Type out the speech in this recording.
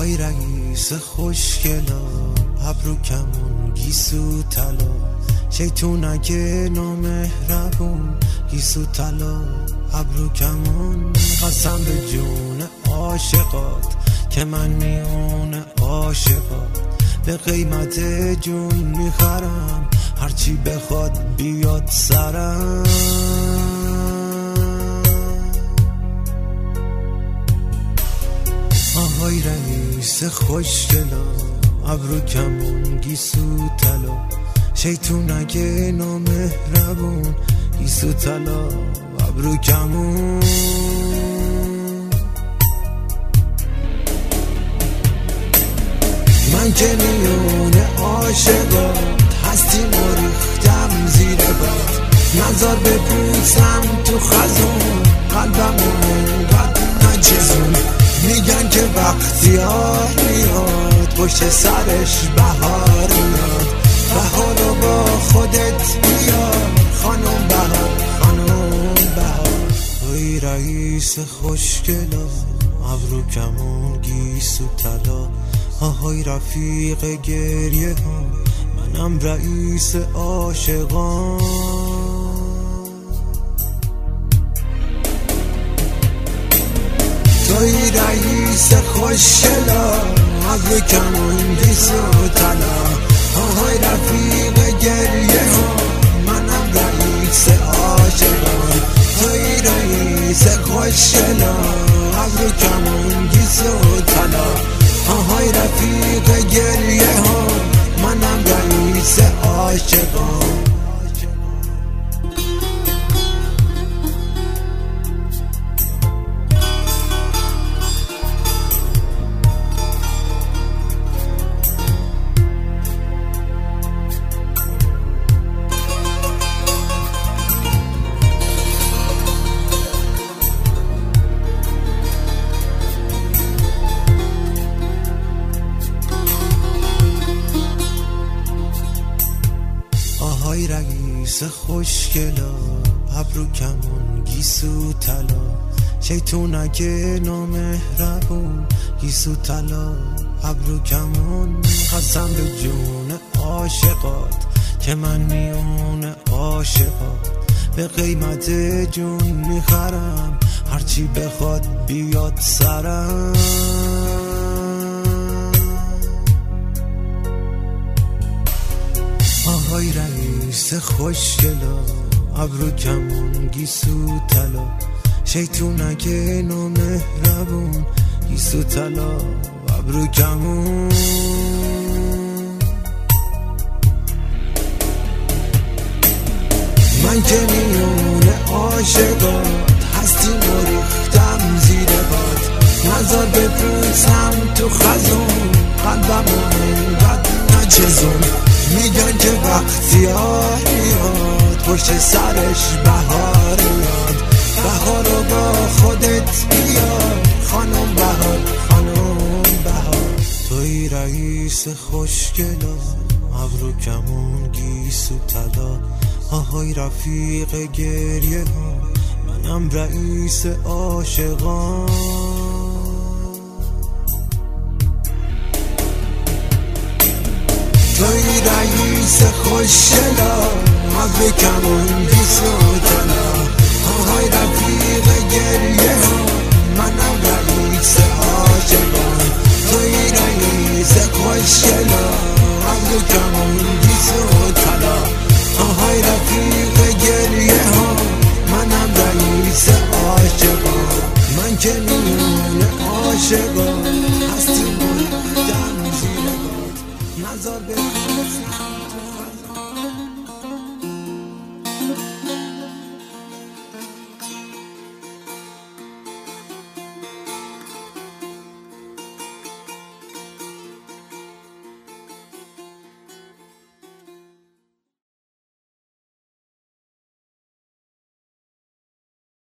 آهای رئیس خوشگلا، ابرو کمون گیسو طلا، شیطونک نامهربون گیسو طلا، ابرو کمون. قسم به جون عاشقات که من میون عاشقات، به قیمت جون میخرم هرچی بخواد بیاد سرم. آهای رئیس خوشگلا، ابرو کمون گیسو طلا، شیطونک نامهربون گیسو طلا، ابرو کمون. من که میون عاشقات هستیم و ریختم زیر باد، نظر بپوسم تو خزون قلبم اینقدر نچزون. میگن که وقتیار میاد پشت سرش بهار میاد، بهارو با خودت بیار خانم بهار، خانم بهار. توی رئیس خوشگلا، ابرو کمون گیسو طلا، آهای رفیق گریه ها، منم رئیس عاشقان. توی رئیس خوشگلا، ابرو کمون گیسو طلا، آهای رفیق گریه ها، منم رئیس عاشقان. توی رئیس خوشگلا، ابرو کمون گیسو طلا، آهای رفیق گریه ها، منم رئیس عاشقان. آهای رئیس خوشگلا، ابرو کمون گیسو طلا، شیطونک نامهربون گیسو طلا، ابرو کمون. قسم به جون عاشقات که من میون عاشقات، به قیمت جون میخرم هرچی بخواد بیاد سرم. آهای رئیس خوشگلا، ابرو کمون گیسو طلا، شیطونک نامهربون گیسو طلا، ابرو کمون. من که میون عاشقات هستیم و ریختم زیر باد، نظر بپوسم تو خزون قلبم اینقدر نچزون. میگن که وقتیار میاد پشت سرش بهار میاد، بهارو با خودت بیار خانم بهار، خانم بهار. توی رئیس خوشگلا، ابرو کمون گیسو طلا، آهای رفیق گریه ها، منم رئیس عاشقان. توی رئیس خوشگلا، ابرو کمون گیسو طلا، آهای رفیق گریه ها، منم رئیس عاشقان. توی رئیس خوشگلا، ابرو کمون گیسو طلا، آهای رفیق گریه ها، منم رئیس عاشقان. من که میون عاشقان هستیم و ریختم زیر باد، نظر بپوسم تو